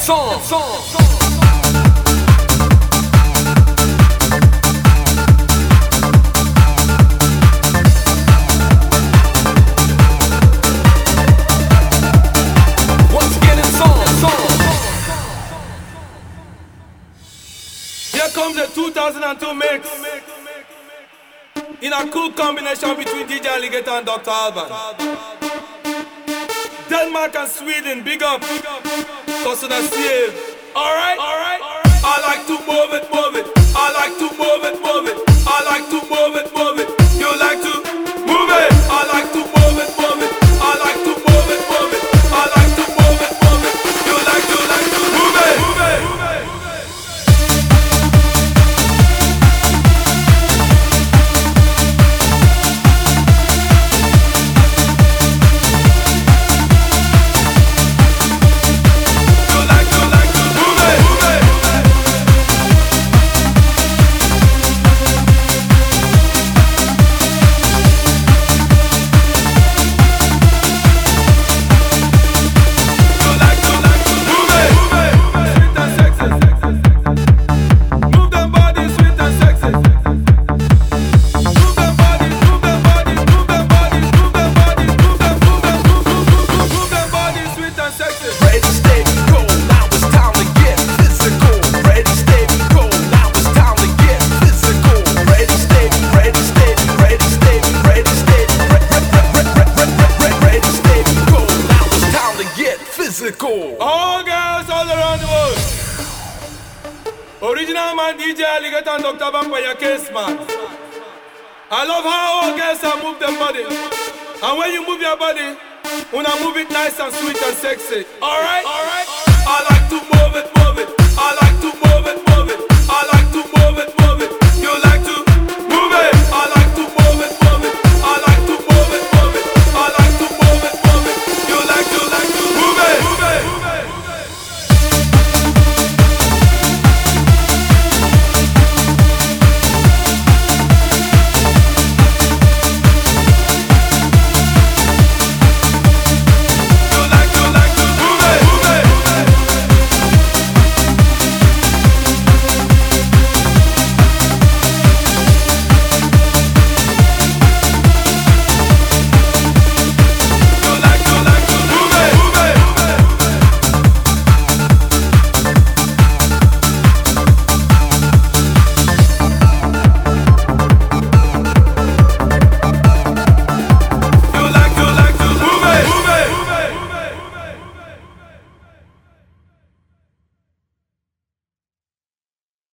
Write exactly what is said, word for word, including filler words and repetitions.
song, song, song. Comes the two thousand two mix in a cool combination between D J Alligator and Doctor Alban. Denmark and Sweden, big up. Cousin Steve. Alright, alright. I like to move it, move it. I like to move it, move it. I like to move it, move it. You like to move it. I like to move it, move it. I like to move it, move it. I like to move it, move it. You like to, like to move it, move it. All girls all around the world. Original man D J Alligator and Doctor Vampire Case man. I love how all girls are move their body. And when you move your body, wanna move it nice and sweet and sexy. Alright? Alright? I like to move it, move it. I like to move it, move it. I like to move it, move it.